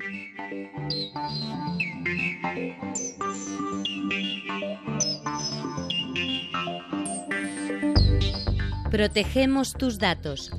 Protegemos tus datos.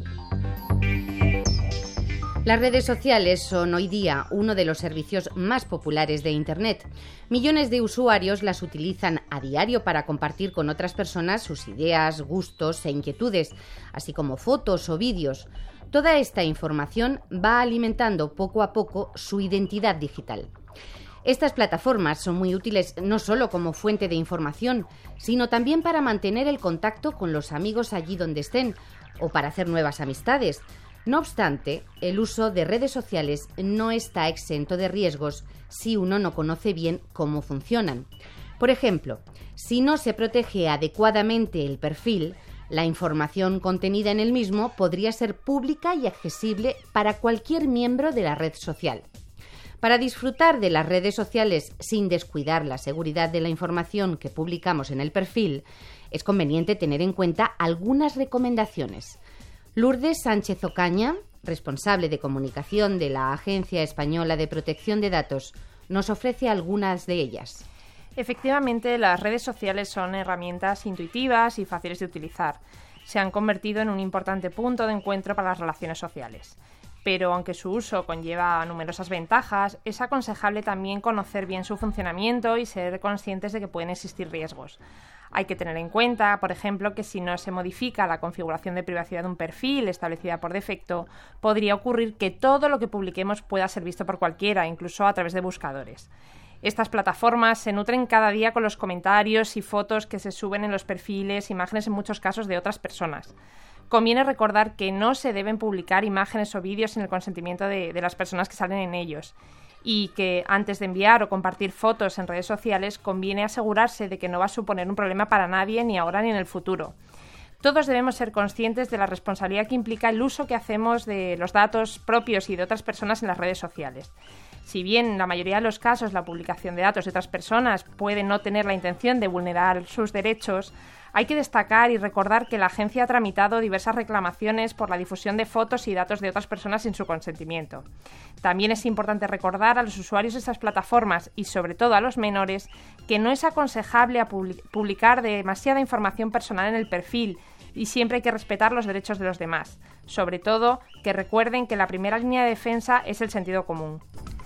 Las redes sociales son hoy día uno de los servicios más populares de Internet. Millones de usuarios las utilizan a diario para compartir con otras personas sus ideas, gustos e inquietudes, así como fotos o vídeos. Toda esta información va alimentando poco a poco su identidad digital. Estas plataformas son muy útiles no solo como fuente de información, sino también para mantener el contacto con los amigos allí donde estén o para hacer nuevas amistades. No obstante, el uso de redes sociales no está exento de riesgos si uno no conoce bien cómo funcionan. Por ejemplo, si no se protege adecuadamente el perfil, la información contenida en el mismo podría ser pública y accesible para cualquier miembro de la red social. Para disfrutar de las redes sociales sin descuidar la seguridad de la información que publicamos en el perfil, es conveniente tener en cuenta algunas recomendaciones. Lourdes Sánchez Ocaña, responsable de comunicación de la Agencia Española de Protección de Datos, nos ofrece algunas de ellas. Efectivamente, las redes sociales son herramientas intuitivas y fáciles de utilizar. Se han convertido en un importante punto de encuentro para las relaciones sociales. Pero aunque su uso conlleva numerosas ventajas, es aconsejable también conocer bien su funcionamiento y ser conscientes de que pueden existir riesgos. Hay que tener en cuenta, por ejemplo, que si no se modifica la configuración de privacidad de un perfil establecida por defecto, podría ocurrir que todo lo que publiquemos pueda ser visto por cualquiera, incluso a través de buscadores. Estas plataformas se nutren cada día con los comentarios y fotos que se suben en los perfiles, imágenes en muchos casos de otras personas. Conviene recordar que no se deben publicar imágenes o vídeos sin el consentimiento de las personas que salen en ellos y que antes de enviar o compartir fotos en redes sociales conviene asegurarse de que no va a suponer un problema para nadie ni ahora ni en el futuro. Todos debemos ser conscientes de la responsabilidad que implica el uso que hacemos de los datos propios y de otras personas en las redes sociales. Si bien en la mayoría de los casos la publicación de datos de otras personas puede no tener la intención de vulnerar sus derechos, hay que destacar y recordar que la agencia ha tramitado diversas reclamaciones por la difusión de fotos y datos de otras personas sin su consentimiento. También es importante recordar a los usuarios de estas plataformas y sobre todo a los menores que no es aconsejable publicar demasiada información personal en el perfil y siempre hay que respetar los derechos de los demás. Sobre todo, que recuerden que la primera línea de defensa es el sentido común.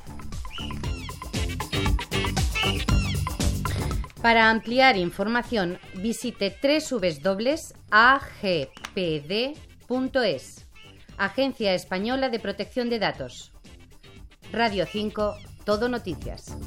Para ampliar información, visite www.agpd.es, Agencia Española de Protección de Datos. Radio 5, Todo Noticias.